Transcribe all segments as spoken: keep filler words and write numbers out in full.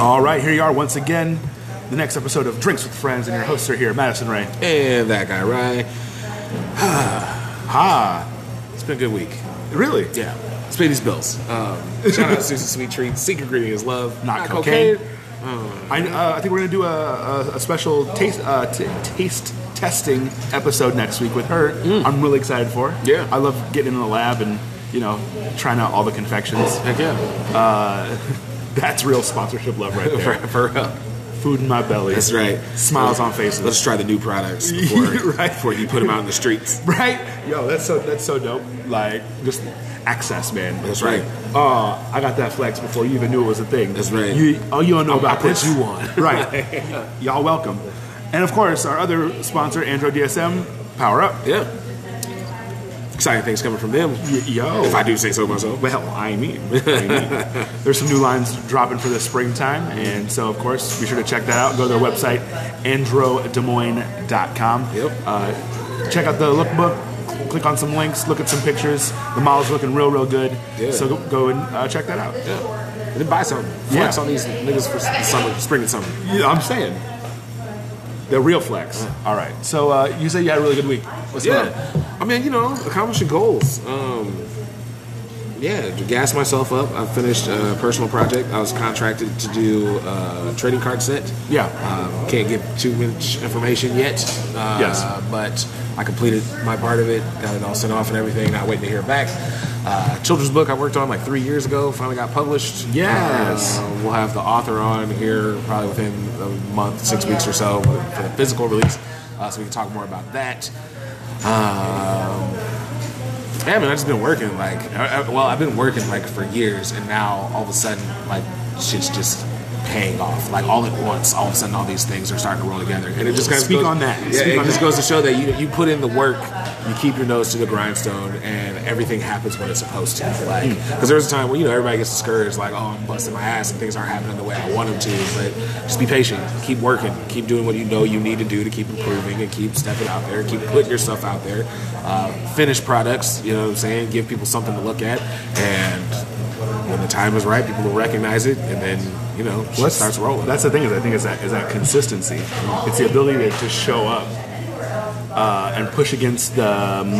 All right, here you are once again. The next episode of Drinks with Friends, and your hosts are here, Madison Ray. And that guy, Ryan. Ha. It's been a good week. Really? Yeah. Let's pay these bills. Um, shout out to Susan Sweet Treats. Secret ingredient is love. Not, Not cocaine. cocaine. Uh, I, uh, I think we're going to do a, a, a special taste uh, t- taste testing episode next week with her. Mm. I'm really excited for. Yeah. I love getting in the lab and, you know, trying out all the confections. Heck yeah. Uh, that's real sponsorship love right there. for, for real. Food in my belly. That's right. Smiles on faces. Let's try the new products before, right. before you put them out in the streets. Right? Yo, that's so that's so dope. Like, just access, man. That's right. Oh, uh, I got that flex before you even knew it was a thing. That's right. You, oh, you don't know about I put this. you on. Right. Y'all welcome. And, of course, our other sponsor, Android D S M, Power Up. Yeah. Exciting things coming from them. Y- yo. If I do say so myself. Well, I mean. I mean. There's some new lines dropping for the springtime, and so, of course, be sure to check that out. Go to their website, andro des moines dot com. Yep. Uh, check out the lookbook. Click on some links. Look at some pictures. The model's looking real, real good. Yeah. So go, go and uh, check that out. Yeah. And then buy something. Flex Yeah. on these niggas for the summer, spring and summer. Yeah, I'm saying. The real flex. Yeah. All right. So uh, you say you had a really good week. What's yeah. going on? I mean, you know, accomplishing goals. Um, yeah, to gas myself up. I finished a personal project. I was contracted to do a trading card set. Yeah. Um, can't give too much information yet. Uh, Yes. But I completed my part of it. Got it all sent off and everything. Not waiting to hear back. Uh, children's book I worked on like three years ago. Finally got published. Yes. Uh, we'll have the author on here probably within a month, six weeks or so for the physical release. Uh, so we can talk more about that. Um, yeah, man, I've just been working. Like, I, I, well, I've been working like for years, and now all of a sudden, like, shit's just paying off. Like, all at once, all of a sudden, all these things are starting to roll together, and it just kind of Speak goes, on that. Yeah, Speak it on just that. goes to show that you you put in the work, you keep your nose to the grindstone, and everything happens when it's supposed to. Like, because there was a time when you know everybody gets discouraged, like, oh, I'm busting my ass, and things aren't happening the way I want them to. But just be patient, keep working, keep doing what you know you need to do to keep improving, and keep stepping out there, keep putting yourself out there. Uh, finish products, you know what I'm saying? Give people something to look at, and when the time is right, people will recognize it, and then, you know, shit Let's- starts rolling. That's the thing is I think is that is that consistency. It's the ability to just show up uh, and push against the, um,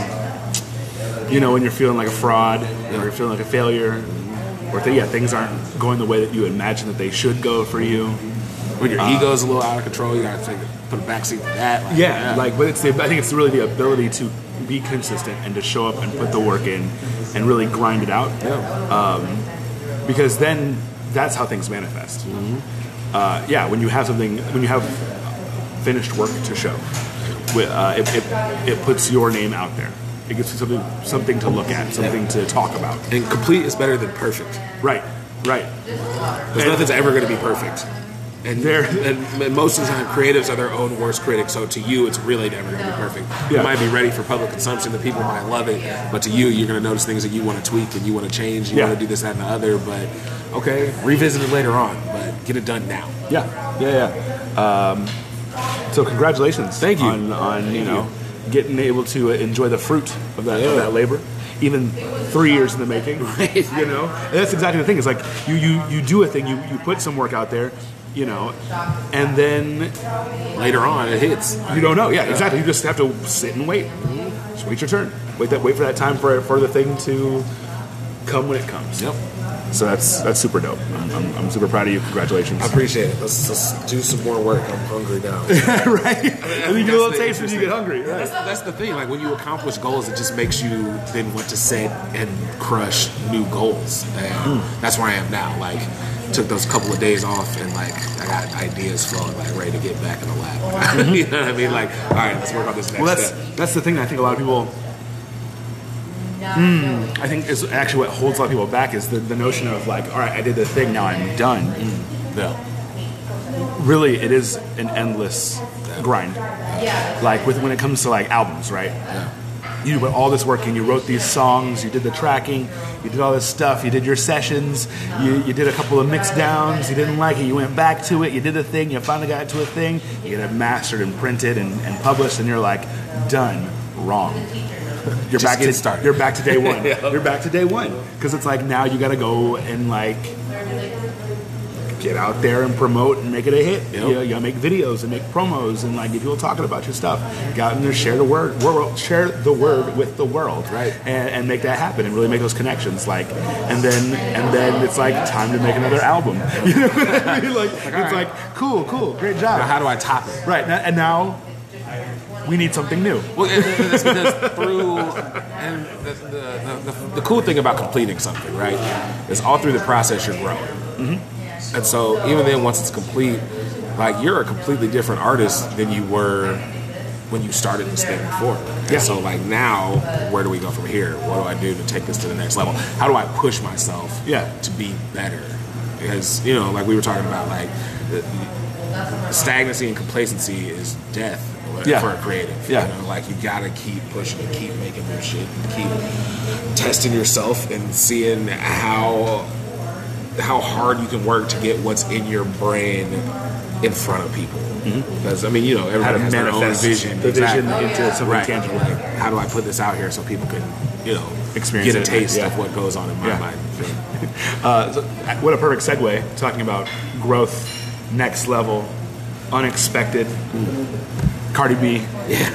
you know, when you're feeling like a fraud or you're feeling like a failure, or th- yeah, things aren't going the way that you imagine that they should go for you. When your Uh, ego's a little out of control, you gotta take put a backseat to that. Like, Yeah, like, but it's the, I think it's really the ability to be consistent and to show up and put the work in and really grind it out. yeah. Because then that's how things manifest. Uh, yeah, when you have something, when you have finished work to show, wi- uh, it, it, it puts your name out there. It gives you something something to look at, something to talk about. And complete is better than perfect. Right, right. Because And- nothing's ever going to be perfect. And, There- and, and most of the time, creatives are their own worst critics. So to you, it's really never going to be perfect. Yeah. It might be ready for public consumption. The people might love it. But to you, you're going to notice things that you want to tweak and you want to change. You Yeah. want to do this, that, and the other. But, okay, revisit it later on. But get it done now. Yeah, yeah, yeah. Um, so congratulations. Thank you. On, on you know, getting able to enjoy the fruit of that, of Yeah. that labor. Even three years in the making, Right. you know? And that's exactly the thing. It's like you, you, you do a thing, you, you put some work out there, you know, and then Later on, it hits. you don't know. Yeah, exactly. You just have to sit and wait. Just wait your turn. Wait that. Wait for that time for for the thing to come when it comes. Yep. So that's that's super dope. I'm, I'm, I'm super proud of you. Congratulations. I appreciate it. Let's, let's do some more work. I'm hungry now. right. I mean, and you get a little that's the taste when you get hungry. Right. That's, that's the thing. Like when you accomplish goals, it just makes you then want to set and crush new goals. And that's where I am now. Like took those couple of days off and like I got ideas flowing, like ready to get back in the lab. You know what I mean? Like, all right, let's work on this next Well, that's step. that's the thing. I think a lot of people. Mm, I think is actually what holds a lot of people back is the, the notion of like, all right, I did the thing, now I'm done. Yeah. Really, it is an endless grind. Like with when it comes to like albums, right? Yeah. You put all this work in. You wrote these songs. You did the tracking. You did all this stuff. You did your sessions. You, you did a couple of mix downs. You didn't like it. You went back to it. You did the thing. You finally got to a thing. You get it mastered and printed and, and published. And you're like, done. Wrong. You're Just back get to started. You're back to day one. Yeah. You're back to day one because it's like now you got to go and like get out there and promote and make it a hit. Yep. You know, you gotta make videos and make promos and like get people talking about your stuff. Get out there, share the word, world, share the word with the world, Right. And, and make that happen and really make those connections. Like, and then and then it's like time to make another album. You know what I mean? Like, it's right. like cool, cool, great job. Now, how do I top it? Right, now- and now we need something new. Well, it, it- it's because through, and the, the, the, the, the cool thing about completing something, right, is all through the process you're growing. Mm-hmm. And so even then, once it's complete, like you're a completely different artist than you were when you started this thing before. And Yeah. so like now, where do we go from here? What do I do to take this to the next level? How do I push myself Yeah. to be better? Because, you know, like we were talking about, like the, stagnancy and complacency is death Yeah. for a creative. Yeah. You know, like you gotta keep pushing and keep making new shit and keep testing yourself and seeing how how hard you can work to get what's in your brain in front of people. Because I mean, you know, everybody to has their own manifest vision. the vision Exactly. into something Right. tangible. Like, how do I put this out here so people can, you know, Experience get a it. taste Yeah. of what goes on in my Yeah. mind? Uh, so, what a perfect segue, talking about growth, next level, unexpected. Cardi B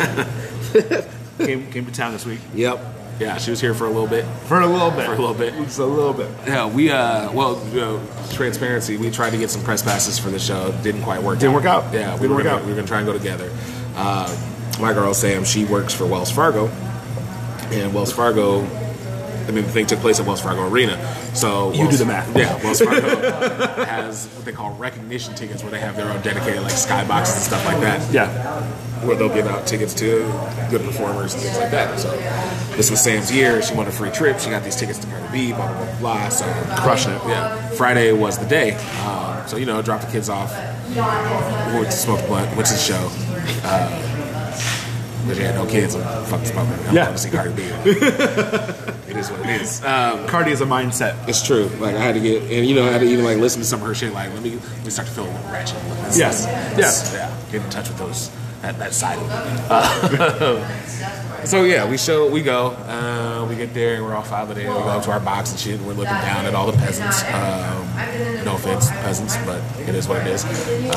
came came to town this week Yep. Yeah, she was here for a little bit. for a little bit. For a little bit. Just a little bit. Yeah, we uh, well, you know, transparency. We tried to get some press passes for the show. Didn't quite work. Didn't out. work out. Yeah, we Didn't were work gonna, out. we were gonna try and go together. Uh, my girl Sam, she works for Wells Fargo, and Wells Fargo. I mean, the thing took place at Wells Fargo Arena. So You Wells, do the math. Yeah, Wells Fargo has what they call recognition tickets, where they have their own dedicated like skyboxes and stuff like that. Yeah. Where they'll give out tickets to good performers and things like that. So this was Sam's year. She won a free trip. She got these tickets to Cardi B, blah, blah, blah, blah. So Crushing it. Yeah. Friday was the day. Um, so, you know, dropped the kids off. We went to smoke a blunt. Went to the show. Uh, but she had no kids. I'm fucking smoking. I'm Yeah. going to see Cardi B. It is what it is. Um, Cardi is a mindset. it's true. Like I had to get, and you know, I had to even like listen to some of her shit. Like let me, let me start to feel a little ratchet. That's- Yes. that's- Yes. yeah. Get in touch with those that, that side of me. Uh, so yeah, we show, we go, uh, we get there, and we're all filing in. We go up to our box and shit. And we're looking down at all the peasants. Um, no offense, peasants, but it is what it is.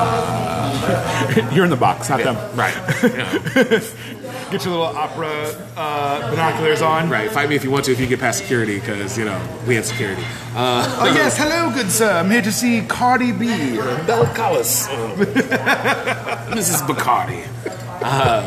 Uh, You're in the box, not yeah, them. right. You know, Get your little opera uh, binoculars on. right. Fight me if you want to. If you get past security, because you know we had security. Uh, Oh yes, hello, good sir. I'm here to see Cardi B. Bella Collis, Missus Bacardi. Uh,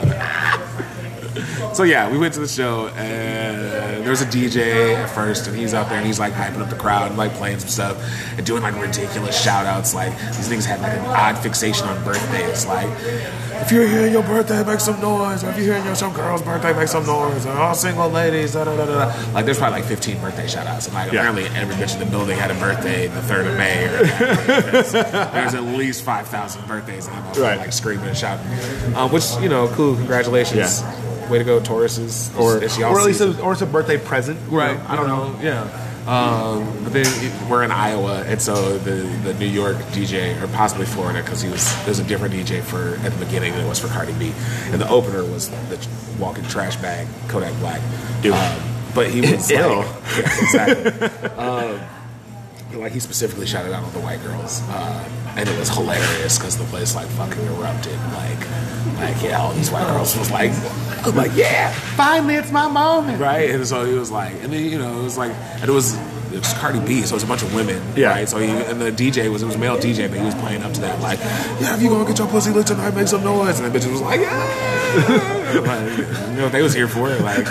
so yeah, we went to the show, and there was a D J at first, and he's out there, and he's like hyping up the crowd, and like playing some stuff, and doing like ridiculous shout outs. Like these niggas had like an odd fixation on birthdays. Like, if you're here on your birthday, make some noise. Or if you're here on your some girl's birthday, make some noise. Or all single ladies, da da da da. Like there's probably like fifteen birthday shout outs, and like Yeah. apparently every bitch in the building had a birthday the third of May. Or there's at least five thousand birthdays, and I'm all Right. like screaming and shouting. Um, which you know, cool. Congratulations. Yeah. Way to go, Tauruses. Or, It's y'all or at least season. a, or it's a birthday present. you Right. know, I don't know. Yeah. Um, but then it- we're in Iowa, and so the, the New York D J, or possibly Florida, because he was there was a different D J for at the beginning than it was for Cardi B, and the opener was the walking trash bag Kodak Black. Ew. Um, but he was Ew. like, yeah, exactly. um, like he specifically shouted out all the white girls, uh, and it was hilarious because the place like fucking erupted. Like, like yeah, all these white girls was like, I was like, yeah. Finally, it's my moment. Right, and so he was like, and then you know, it was like, and it was it was Cardi B, so it was a bunch of women, Yeah. right? So he, and the D J was it was a male D J, but he was playing up to that, like, yeah, if you gonna get your pussy lit tonight, make some noise, and the bitch was like, yeah, like, you know what they was here for, like,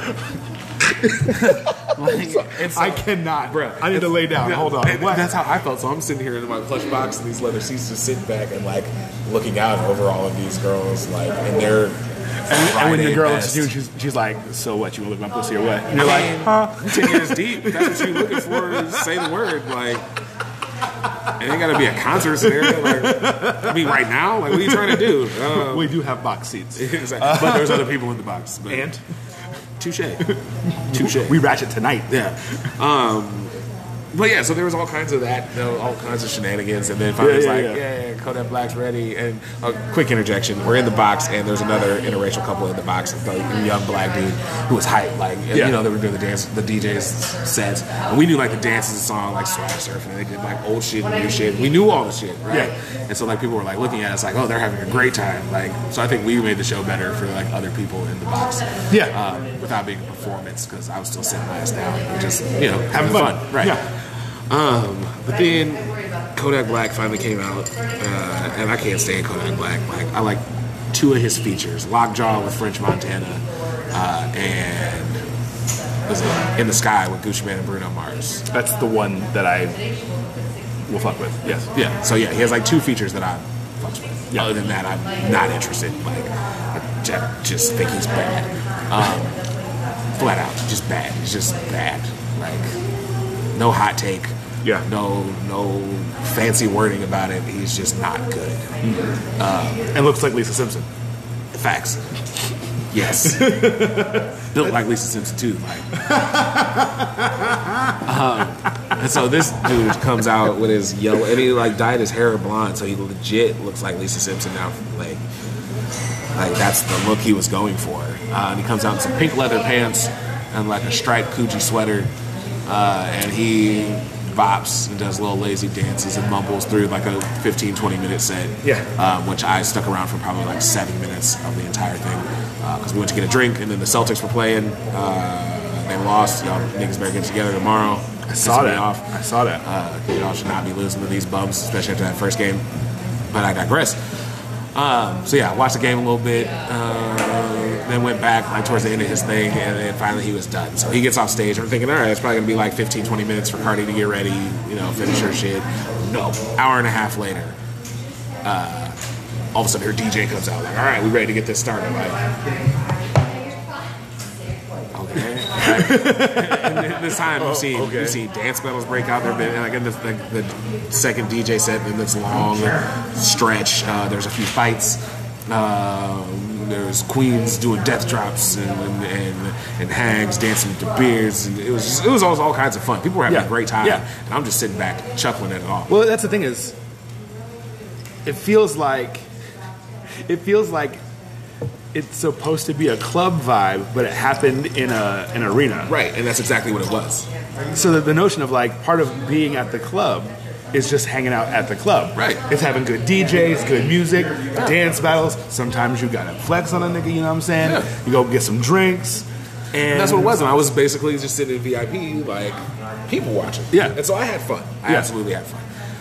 like it's I cannot. Bruh, I need to lay down. yeah, Hold on. and What? that's how I felt. So I'm sitting here in my plush box in these leather seats, just sitting back and like looking out over all of these girls, like, and they're. And, and when the Friday girl best. looks at you, she's, she's like, so what, you want to lick my pussy or what? And you're I like, mean, huh? ten years deep. That's what you're looking for. Say the word. Like, it ain't got to be a concert scenario. Like, I mean, right now, like, what are you trying to do? Um, We do have box seats. exactly. But there's other people in the box. But And touche, touche. we ratchet tonight. Yeah. Um, but yeah, so there was all kinds of that, you know, all kinds of shenanigans, and then finally Yeah, it's yeah, like, yeah. yeah, yeah, Kodak Black's ready. And a quick interjection: we're in the box, and there's another interracial couple in the box, a young black dude who was hype, like Yeah. you know, they were doing the dance, the D J's sets, and we knew like the dances and song like Swag Surf, and they did like old shit and new shit. We knew all the shit, right? Yeah. And so like people were like looking at us like, oh, they're having a great time, like. So I think we made the show better for like other people in the box, Yeah. um, without being a performance because I was still sitting my ass down and just you know Having fun. right? Yeah. Um, but then Kodak Black finally came out, uh, and I can't stand Kodak Black. Like I like two of his features: Lockjaw with French Montana, uh, and was it In the Sky with Gucci Mane and Bruno Mars. That's the one that I will fuck with. Yes. Yeah. So yeah, he has like two features that I fucks with. Yeah. Other than that, I'm not interested. Like I ju- just think he's bad. Um, flat out, just bad. He's just bad. Like no hot take. Yeah. No, no fancy wording about it. He's just not good. And looks like Lisa Simpson. Facts. Yes. Built like Lisa Simpson too. Like. um, and so this dude comes out with his yellow, and he like dyed his hair blonde, so he legit looks like Lisa Simpson now. Like, like that's the look he was going for. Uh, and he comes out in some pink leather pants and like a striped Coogi sweater, uh, and he bops and does little lazy dances and mumbles through like a fifteen, twenty minute set. Yeah. Um, which I stuck around for probably like seven minutes of the entire thing. Because uh, we went to get a drink and then the Celtics were playing. Uh, they lost. Y'all niggas better get together tomorrow. I saw Pissed me that. Off. I saw that. Uh, y'all should not be losing to these bums, especially after that first game. But I digress. Um, so yeah, I watched the game a little bit, uh, then went back like towards the end of his thing, and then finally he was done. So he gets off stage. I'm thinking, all right, it's probably gonna be like fifteen, twenty minutes for Cardi to get ready, you know, finish her shit. No, hour and a half later, uh, all of a sudden her D J comes out like, all right, we ready to get this started. Like, okay. Right. And then this time you see okay. you see dance battles break out. There been like in the, like the second D J set in this long stretch. Uh, there's a few fights. Uh, there's queens doing death drops and and, and, and hags dancing with their beards. And it was just, it was all, all kinds of fun. People were having Yeah. a great time, Yeah. and I'm just sitting back chuckling at it all. Well, that's the thing is, it feels like it feels like it's supposed to be a club vibe, but it happened in a an arena. Right, and that's exactly what it was. So the, the notion of like part of being at the club is just hanging out at the club. Right. It's having good D Js, good music, dance battles. Sometimes you gotta flex on a nigga, you know what I'm saying? Yeah. You go get some drinks. And And that's what it was. And I was basically just sitting in V I P, like, people watching. Yeah. And so I had fun. I Yeah. absolutely had fun.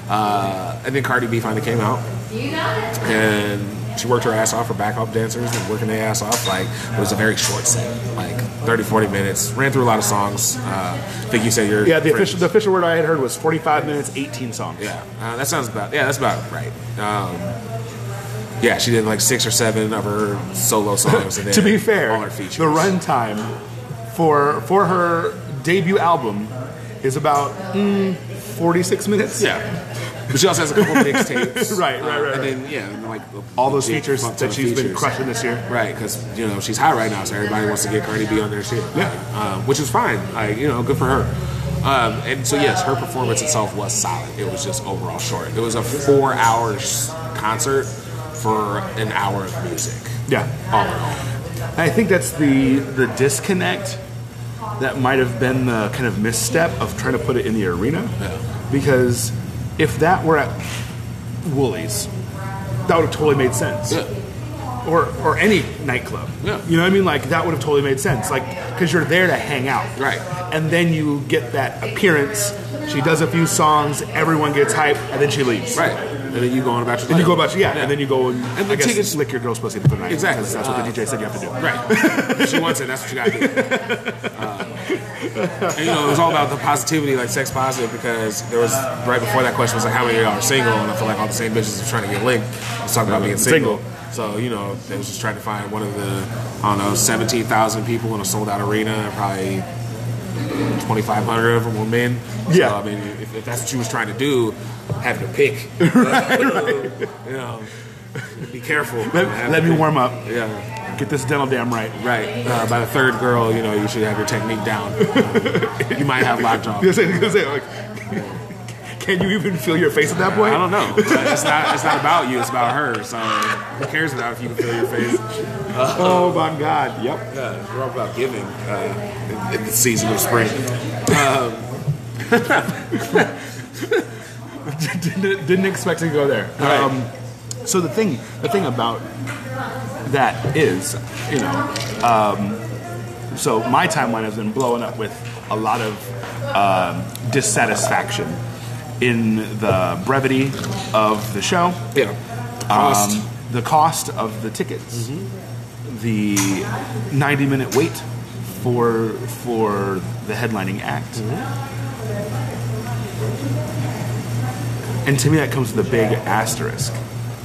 Uh, and then Cardi B finally came out. You got it. And she worked her ass off for backup dancers and working their ass off. Like, it was a very short set, like thirty, forty minutes. Ran through a lot of songs. Uh, I think you said your Yeah, the friend- official the official word I had heard was forty-five minutes, eighteen songs. Yeah, uh, that sounds about, yeah, that's about right. Um, yeah, she did like six or seven of her solo songs. And then To be fair, all her features. the runtime for for her debut album is about mm, forty-six minutes. Yeah. But she also has a couple mixtapes. Right, right, right, And then, yeah, and like All those legit features fuck ton that of she's been features. crushing this year. Right, because, you know, she's hot right now, so everybody wants to get Cardi B on their shit. Yeah. Um, which is fine. Like, you know, good for her. Um, and so, yes, her performance itself was solid. It was just overall short. It was a four hours concert for an hour of music. Yeah. All in all. I think that's the the disconnect that might have been the kind of misstep of trying to put it in the arena. Yeah. Because if that were at Woolies, that would have totally made sense. Yeah. Or or any nightclub. Yeah. You know what I mean? Like that would have totally made sense. Like because you're there to hang out. Right. And then you get that appearance. She does a few songs, everyone gets hyped, and then she leaves. Right. And then you go on about your Then you life. go about yeah, and then you go and, And the I guess tickets- lick your girl's pussy for the night. Exactly. Because that's what Uh, the D J said you have to do. Right. If she wants it, that's what you got to do. Uh, and, you know, it was all about the positivity, like sex positive, because there was, right before that question was like, how many of y'all are single? And I feel like all the same bitches are trying to get linked. Let's talk about being single. Single. So, you know, they was just trying to find one of the, I don't know, seventeen thousand people in a sold out arena, and probably twenty-five hundred of them were men. Yeah. So, I mean, if, if that's what you was trying to do, having to pick. right, right. You know, be careful. Let, Have let to me pick. warm up. Yeah. Get this dental dam right. Right. Uh, by the third girl, you know, you should have your technique down. Uh, you might have lockjaw. Gonna say- gonna say, like, Can you even feel your face at that point? I don't know. It's not. It's not about you. It's about her. So who cares about if you can feel your face? Uh, oh my God. Yep. Yeah, we're all about giving uh, in, in the season of spring. Um, didn't, didn't expect to go there. Right. Um, so the thing, the thing about that is, you know, um, so my timeline has been blowing up with a lot of um, dissatisfaction in the brevity of the show. Yeah. Cost. Um, the cost of the tickets. Mm-hmm. The ninety minute wait for for the headlining act. Mm-hmm. And to me, that comes with a big asterisk.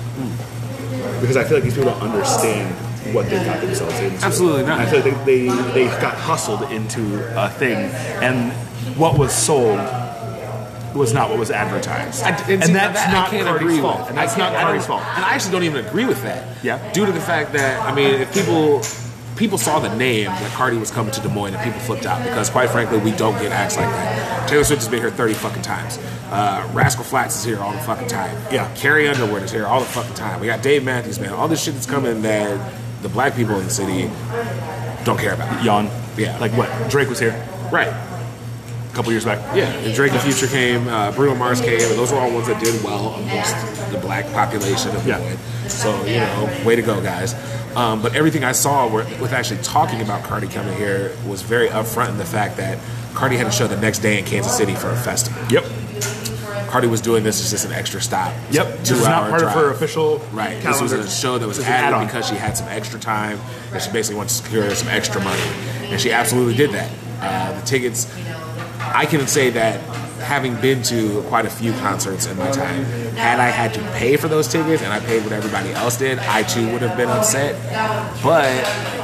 Mm. Because I feel like these people don't understand what they got themselves into. Absolutely not. And I feel like they, they, they got hustled into a thing, and what was sold was not what was advertised. I, and, and see, that's that not I can't Cardi's agree fault. with. And that's not I Cardi's don't- fault. And I actually don't even agree with that. Yeah. Due to the fact that, I mean, if people people saw the name that Cardi was coming to Des Moines and people flipped out because, quite frankly, we don't get acts like that. Taylor Swift has been here thirty fucking times. Uh, Rascal Flatts is here all the fucking time. Yeah. Carrie Underwood is here all the fucking time. We got Dave Matthews, man. All this shit that's coming that the black people in the city don't care about. Yawn. Yeah. Like what? Drake was here Right. a couple years back. Yeah, and Drake and Future came, uh, Bruno Mars came, and those were all ones that did well amongst the black population of the Yeah. world. So, you know, way to go, guys. Um, but everything I saw were, with actually talking about Cardi coming here was very upfront in the fact that Cardi had a show the next day in Kansas City for a festival. Yep. Cardi was doing this as just an extra stop. Yep. Two This is not hour part drive. of her official Right. calendar. This was a show that was This is an added add-on. because she had some extra time and she basically wanted to secure some extra money. And she absolutely did that. Uh, the tickets, I can say that having been to quite a few concerts in my time, had I had to pay for those tickets and I paid what everybody else did, I too would have been upset. But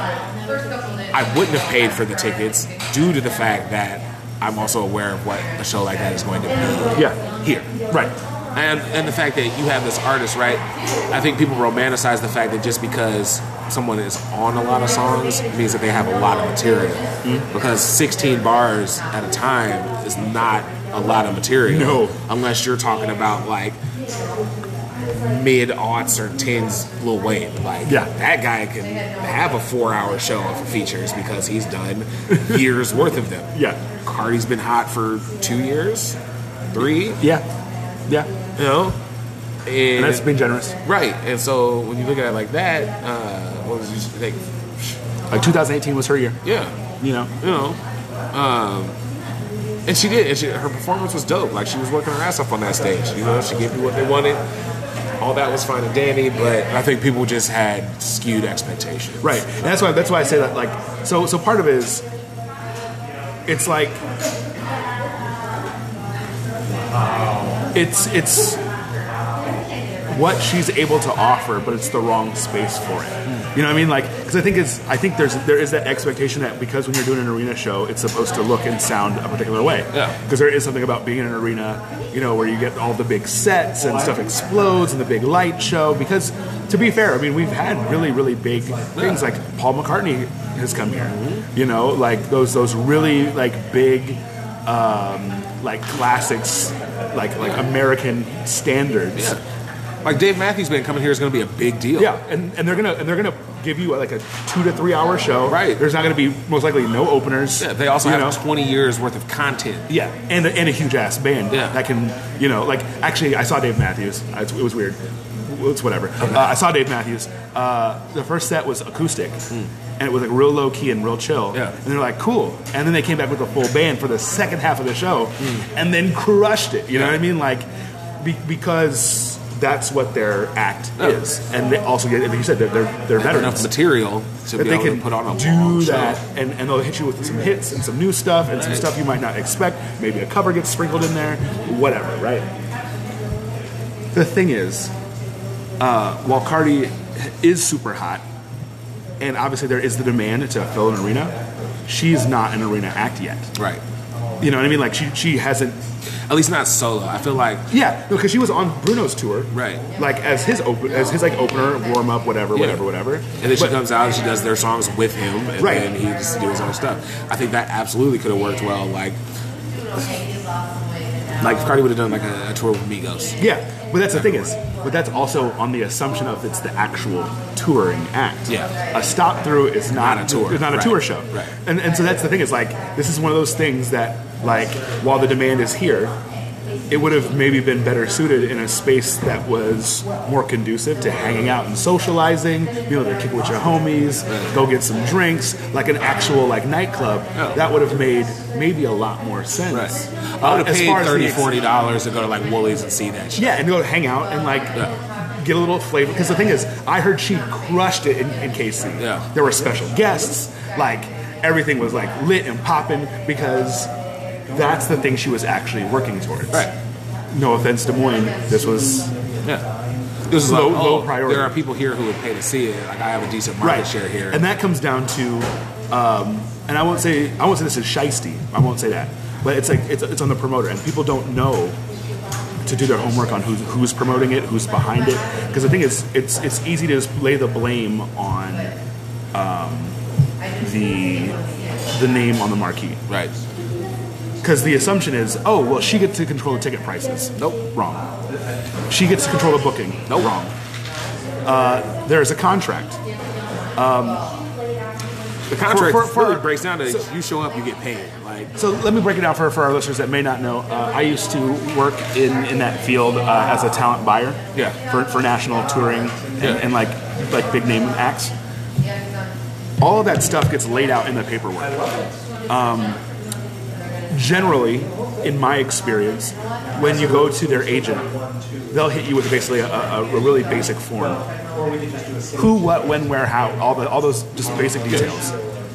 I wouldn't have paid for the tickets due to the fact that I'm also aware of what a show like that is going to be Yeah. here. Right. And, and the fact that you have this artist, right? I think people romanticize the fact that just because someone is on a lot of songs means that they have a lot of material. Mm-hmm. Because sixteen bars at a time is not a lot of material. No. Unless you're talking about like mid-aughts or tens Lil Wayne. Like, Yeah. that guy can have a four-hour show of features because he's done years worth of them. Yeah. Cardi's been hot for two years, three, Yeah. Yeah. you know? And, And that's being generous. right. And so when you look at it like that, uh, what was you think? Like two thousand eighteen was her year. Yeah, You know. you know. Um, and she did. And she, her performance was dope. Like, she was working her ass off on that stage. You know, she gave people what they wanted. All that was fine and dandy, but I think people just had skewed expectations. Right. And that's why that's why I say that, like, so so part of it is it's like it's it's what she's able to offer, but it's the wrong space for it. You know what I mean? Like, because I think it's I think there's there is that expectation that because when you're doing an arena show, it's supposed to look and sound a particular way. Yeah. Because there is something about being in an arena, you know, where you get all the big sets and stuff explodes and the big light show. Because to be fair, I mean, we've had really really big things like Paul McCartney has come here. You know, like those those really like big. Um, like classics, like like American standards. Yeah. Like Dave Matthews Band coming here is going to be a big deal. Yeah, and, and they're gonna and they're gonna give you like a two to three hour show. Right. There's not gonna be most likely no openers. Yeah, they also you have know? twenty years worth of content. Yeah, and a, and a huge ass band. Yeah. That can, you know, like actually I saw Dave Matthews. It was weird. It's whatever. Uh, I saw Dave Matthews. Uh, the first set was acoustic, mm. and it was like real low key and real chill. Yeah. And they're like, cool. And then they came back with a full band for the second half of the show, mm. and then crushed it. You know Yeah. what I mean? Like, be, because that's what their act Yeah. is, and they also get, like you said, they're they're, they're Enough veterans. material to That be they able can to put on a do long that, show. and, and they'll hit you with some hits and some new stuff and some Right. stuff you might not expect. Maybe a cover gets sprinkled in there, whatever, right? The thing is, uh, while Cardi is super hot, and obviously there is the demand to fill an arena, she's not an arena act yet. Right. You know what I mean? Like she she hasn't. At least not solo. I feel like Yeah, because she was on Bruno's tour, Right. Like as his open, as his like opener, warm up, whatever, Yeah. whatever, whatever. And then she But- comes out and she does their songs with him, and Right. then he just does his own stuff. I think that absolutely could have worked well. Like, Like if Cardi would have done like a, a tour with Migos. Yeah, but that's the thing is, but that's also on the assumption of it's the actual touring act. Yeah. A stop through is not, Not a tour. It's not a Right. tour show. Right. And and so that's the thing is like this is one of those things that like while the demand is here, it would have maybe been better suited in a space that was more conducive to hanging out and socializing, you know, to kick it with your homies, go get some drinks, like an actual like nightclub. Yeah. That would have made maybe a lot more sense. Right. Uh, I would have as paid far as the thirty, ex- forty dollars to go to like Woolies and see that shit. Yeah, and go hang out and like Yeah. get a little flavor. Because the thing is, I heard she crushed it in, in K C. Yeah. There were special guests, like everything was like lit and popping because that's the thing she was actually working towards. Right. No offense, Des Moines. This was Yeah. This is Low- like, low oh, priority. there are people here who would pay to see it. Like I have a decent market right. share here. And that comes down to, um, and I won't say I won't say this is shiesty. I won't say that, but it's like it's it's on the promoter, and people don't know to do their homework on who's who's promoting it, who's behind it. Because the thing is, it's it's easy to just lay the blame on um, the the name on the marquee. right. Because the assumption is, oh, well, she gets to control the ticket prices. Nope, wrong. She gets to control the booking. Nope. Wrong. Uh, there is a contract. The contract For- for- for- really breaks down to so- you show up, you get paid. Like So let me break it down for, for our listeners that may not know. Uh, I used to work in, in that field uh, as a talent buyer. Yeah. For, for national touring and, Yeah. and like like big name acts. All of that stuff gets laid out in the paperwork. Um, generally, in my experience, when you go to their agent, they'll hit you with basically a, a, a really basic form. Who, what, when, where, how, all the all those just basic details.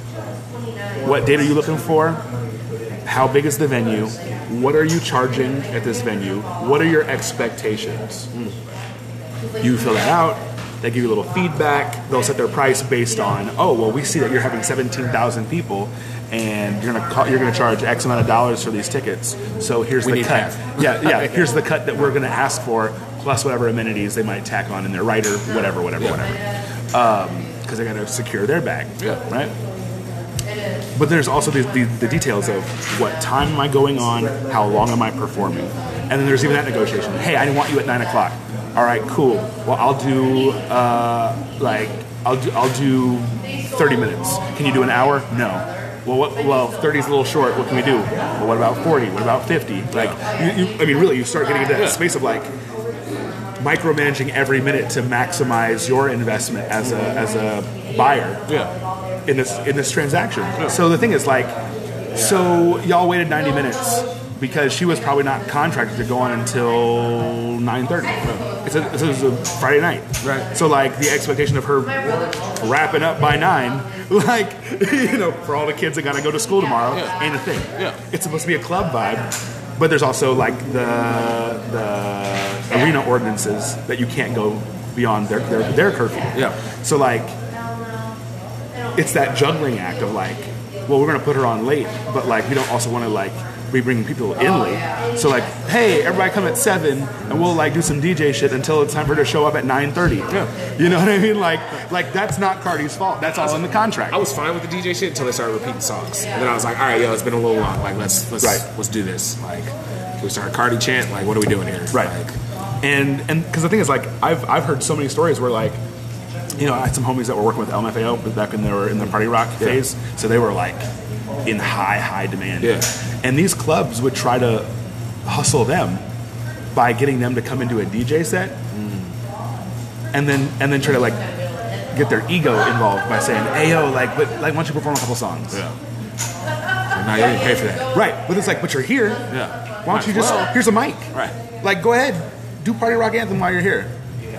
What date are you looking for? How big is the venue? What are you charging at this venue? What are your expectations? You fill that out. They give you a little feedback. They'll set their price based on, oh, well, we see that you're having seventeen thousand people, and you're gonna call, you're gonna charge X amount of dollars for these tickets. So here's We the need cut. half. Yeah, yeah. Here's the cut that we're gonna ask for, plus whatever amenities they might tack on in their rider, whatever, whatever, Yeah. whatever. Because they gotta secure their bag. Yeah. Right. But there's also the, the, the details of what time am I going on, how long am I performing, and then there's even that negotiation. Hey, I want you at nine o'clock. All right, cool. Well, I'll do uh, like I'll do I'll do thirty minutes. Can you do an hour? No. Well, what, well, thirty is a little short. What can we do? Well, what about forty? What about fifty? Like, you, you, I mean, really, you start getting into that Yeah. space of like micromanaging every minute to maximize your investment as a as a buyer yeah. in this in this transaction. So the thing is, like, so y'all waited ninety minutes because she was probably not contracted to go on until nine thirty. It's a, it's a, it's a Friday night, Right. So like the expectation of her wrapping up by nine, like you know, for all the kids that gotta go to school tomorrow, Yeah. ain't a thing. Yeah. It's supposed to be a club vibe, but there's also like the the arena ordinances that you can't go beyond their their, their curfew. Yeah. So like, it's that juggling act of like, well, we're gonna put her on late, but like we don't also want to like be bringing people in late. So like, hey, everybody come at seven, and we'll like do some D J shit until it's time for her to show up at nine thirty. Yeah. You know what I mean? Like, like that's not Cardi's fault. That's all in the contract. I was fine with the D J shit until they started repeating songs, and then I was like, all right, yo, it's been a little long. Like, let's let's Right. let's do this. Like, can we start a Cardi chant? Like, what are we doing here? Right. Like, And and because the thing is, like, I've I've heard so many stories where like, you know, I had some homies that were working with L M F A O back when they were in the party rock Yeah. phase, so they were like in high high demand. Yeah. And these clubs would try to hustle them by getting them to come into a D J set, and then and then try to like get their ego involved by saying, "Hey yo, like, but like, why don't you perform a couple songs?" yeah. So now you didn't pay for that. Right. But it's like, but you're here. Yeah. Why don't you just? Well, Here's a mic. right. Like, go ahead, do Party Rock Anthem while you're here.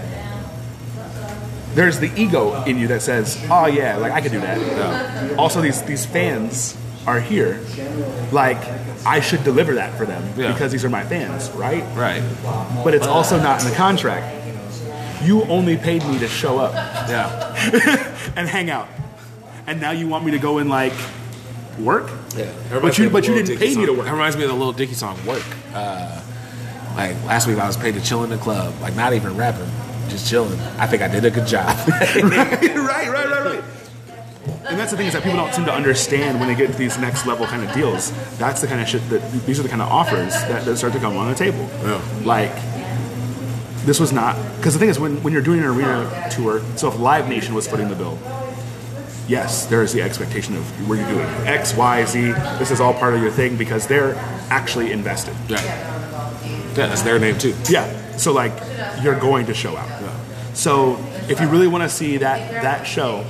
There's the ego in you that says, "Oh yeah, like I could do that." Yeah. Also, these these fans are here, like I should deliver that for them Yeah. because these are my fans, right? Right. But it's also not in the contract. You only paid me to show up Yeah. and hang out, and now you want me to go and like work? Yeah. But you but you didn't pay me to work. It reminds me of the Lil Dicky song "Work." Uh, like last week, I was paid to chill in the club, like not even rapping, just chilling. I think I did a good job. right, right, right, right, right. and that's the thing is that people don't seem to understand when they get to these next level kind of deals. That's the kind of shit that these are the kind of offers that, that start to come on the table. Yeah. Like, this was not because the thing is when when you're doing an arena tour, so if Live Nation was footing the bill, yes, there is the expectation of where you're doing X, Y, Z. This is all part of your thing because they're actually invested. Yeah, yeah, that's their name too. Yeah, so like you're going to show out. Yeah. So if you really want to see that that show,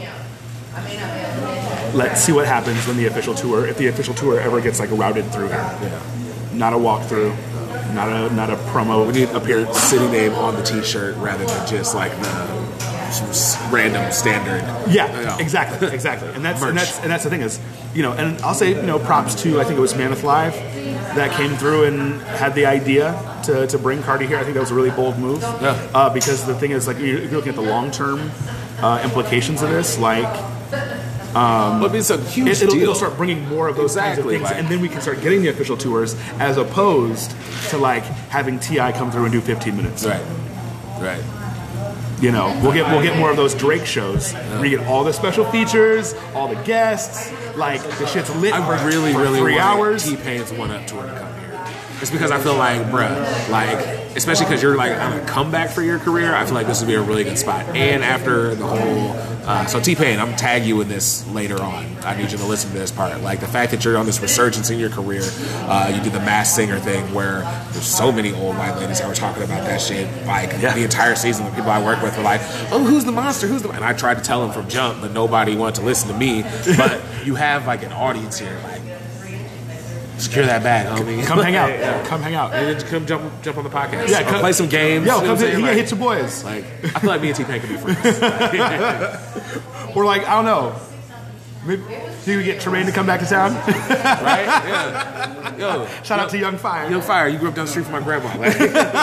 let's see what happens when the official tour, if the official tour ever gets like routed through here. Yeah. Not a walkthrough, not a not a promo. We need appearance. your city name on the T-shirt rather than just like the random standard. Yeah, you know. exactly, exactly. And that's Merch. and that's and that's the thing is, you know, and I'll say, you know, props to I think it was Mammoth Live that came through and had the idea to, to bring Cardi here. I think that was a really bold move. Yeah. Uh, because the thing is, like, you're looking at the long term uh, implications of this, like. Um, well, it's a huge it, it'll, deal. it'll start bringing more of those Exactly, kinds of things, like- and then we can start getting the official tours, as opposed to like having T I come through and do fifteen minutes. Right. Right. You know, we'll get we'll get more of those Drake shows where you get all the special features, all the guests, like the shit's lit I for, really, for really three want hours. T-Pain's One Up tour to come here. It's because I feel like, bruh, like, especially because you're like on a comeback for your career, I feel like this would be a really good spot. And after the whole, uh, so T-Pain, I'm tag you in this later on. I need you to listen to this part. Like the fact that you're on this resurgence in your career, uh, you did the Masked Singer thing where there's so many old white ladies that were talking about that shit. Like Yeah. the entire season, the people I work with were like, "Oh, who's the monster? Who's the?" And I tried to tell them from jump, but nobody wanted to listen to me. But you have like an audience here, like. Secure that bag, homie. Come hang out. Yeah. Come hang out. And then come jump jump on the podcast. Yeah, Or come- play some games. Yo, you know come what I'm hit, saying? yeah, Like- hit your boys. Like, I feel like me and T-Pain could be friends. Like, Or like, I don't know. Maybe do we get Tremaine to come back to town? right? Yeah. Yo, Shout yo, out to Young Fire. Young Fire. You grew up down the street from my grandma. Like,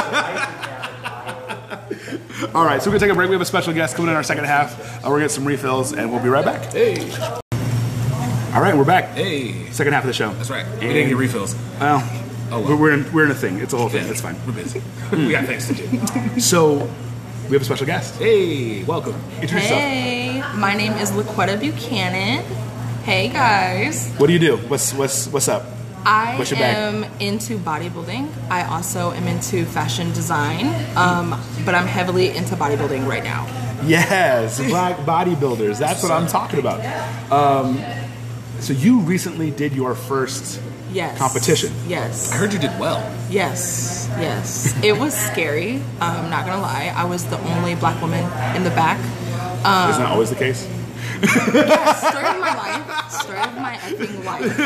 All right, so we're gonna take a break. We have a special guest coming in our second half. Uh, we're gonna get some refills, and we'll be right back. hey, All right, we're back. hey. Second half of the show. That's right. We And- didn't get refills. Well, Oh, well. we're, we're in we're in a thing. It's a whole thing. Yeah, It's fine. We're busy. We got things to do. So we have a special guest. Hey, welcome. Introduce yourself. Hey, my name is LaQuetta Buchanan. Hey guys. What do you do? What's what's what's up? I What's your bag? am into bodybuilding. I also am into fashion design, um, but I'm heavily into bodybuilding right now. Yes, black bodybuilders. That's what I'm talking about. Um, so you recently did your first Yes. competition. Yes. I heard you did well. Yes. Yes. It was scary. I'm not gonna lie. I was the only black woman in the back. Um, Isn't that always the case? story of my life. Story of my effing life.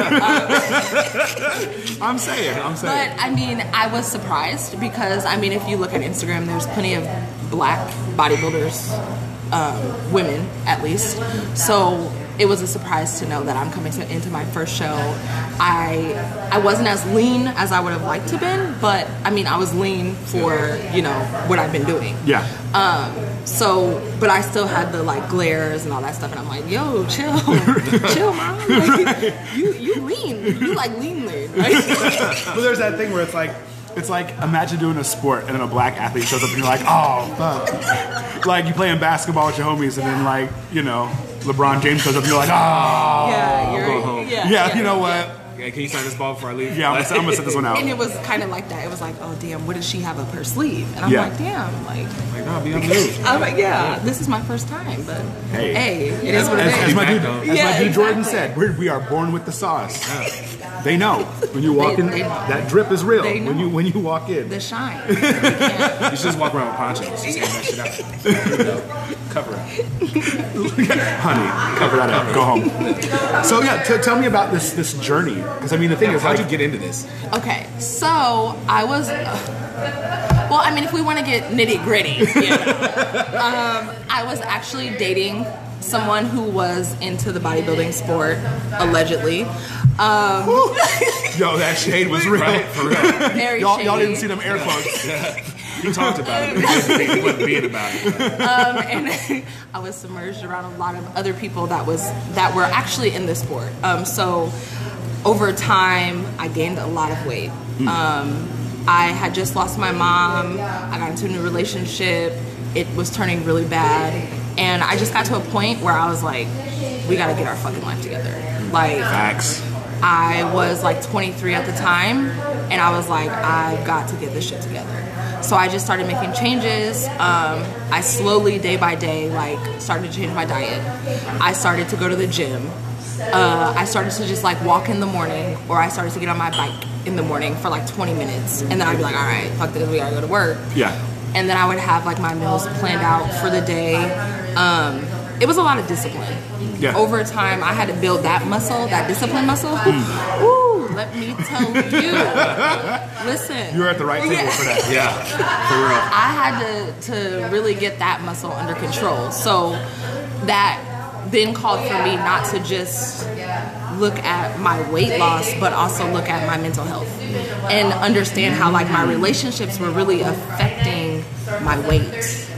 Um, I'm saying. I'm saying. But I mean, I was surprised because I mean, if you look at Instagram, there's plenty of black bodybuilders, um, women at least. So it was a surprise to know that I'm coming to, into my first show. I I wasn't as lean as I would have liked to been, but I mean, I was lean for you know what I've been doing. Yeah. Um, so, but I still had the like glares and all that stuff, and I'm like, yo, chill, chill, mom. Like, you, you lean, you like lean lean. Right? But there's that thing where it's like, it's like imagine doing a sport and then a black athlete shows up and you're like, oh fuck. Like you playing basketball with your homies and then like you know LeBron James shows up and you're like, oh. Yeah, you're, go home. yeah, Yeah, you know what? Yeah, can you sign this ball before I leave? Yeah, I'm gonna, I'm gonna set this one out. And it was kind of like that. It was like, oh damn, what does she have up her sleeve? And I'm Yeah. like, damn, like, Like, no, be on the move. I'm like, yeah, this is my first time, but Hey. hey, it is what it As, is. as my dude, Back as on. Yeah, my dude Jordan exactly. said, we're, we are born with the sauce. They know when you walk They- in. they know. That drip is real. They When know. you when you walk in. The shine. You can't- You should just walk around with ponchos. Just air that shit out. You know, cover it. Honey, cover that up. Go home. So yeah, t- tell me about this this journey. Because I mean, the thing is, How'd like, you get into this? Okay, so I was. Uh, well, I mean, if we want to get nitty gritty, you know, um, I was actually dating someone who was into the bodybuilding sport, allegedly. Um, yo, that shade was real. Right, for real. very Y'all, shady. y'all didn't see them air quotes. You talked about it, but you wasn't being about it. um, and I was submerged around a lot of other people that was that were actually in this sport. Um, so over time, I gained a lot of weight. Um, I had just lost my mom. I got into a new relationship. It was turning really bad, And I just got to a point where I was like, we gotta get our fucking life together. Like, Facts. I was like twenty-three at the time, and I was like, I've got to get this shit together. So I just started making changes. Um, I slowly, day by day, like started to change my diet. I started to go to the gym. Uh, I started to just like walk in the morning, or I started to get on my bike in the morning for like twenty minutes, and then I'd be like, all right, fuck this, we gotta go to work. Yeah. And then I would have like my meals planned out for the day. Um, it was a lot of discipline. Yeah. Over time, I had to build that muscle, that discipline muscle. Ooh, let me tell you. Listen. You're at the right table Yeah. for that. Yeah, for real. I had to, to really get that muscle under control. So that then called for me not to just look at my weight loss, but also look at my mental health and understand how like my relationships were really affecting my weight,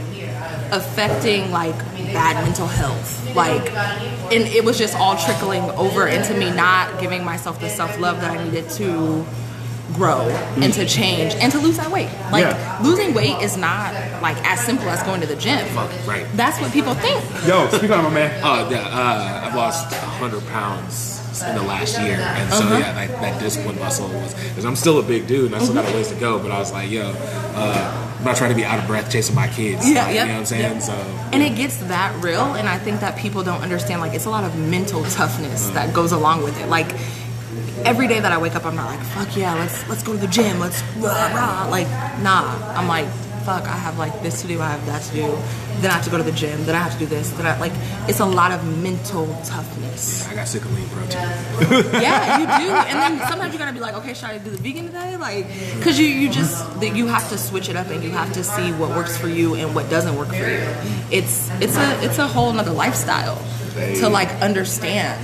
affecting like bad mental health. Like, and it was just all trickling over into me not giving myself the self-love that I needed to grow and to change and to lose that weight. Like, Yeah. losing weight is not like as simple as going to the gym. Right. That's what people think. Yo, speak on it, my man. Oh, yeah. Uh, I've lost one hundred pounds in the last year, and so Uh-huh. yeah, that, that discipline muscle was. Because I'm still a big dude, and I still got a ways to go. But I was like, yo, uh, I'm not trying to be out of breath chasing my kids. Yeah, like, yep, you know what I'm saying? yep. So, And it gets that real, and I think that people don't understand, like, it's a lot of mental toughness that goes along with it. Like, every day that I wake up, I'm not like, fuck yeah, let's let's go to the gym, let's rah, rah. Like, nah. I'm like, fuck, I have like this to do, I have that to do, then I have to go to the gym, then I have to do this, then I, like, it's a lot of mental toughness. I got sick of lean protein. Yeah, you do. And then sometimes you gotta be like, okay, should I do the vegan today? Like, cause you, you just, you have to switch it up and you have to see what works for you and what doesn't work for you. It's, it's a, it's a whole nother lifestyle to like understand.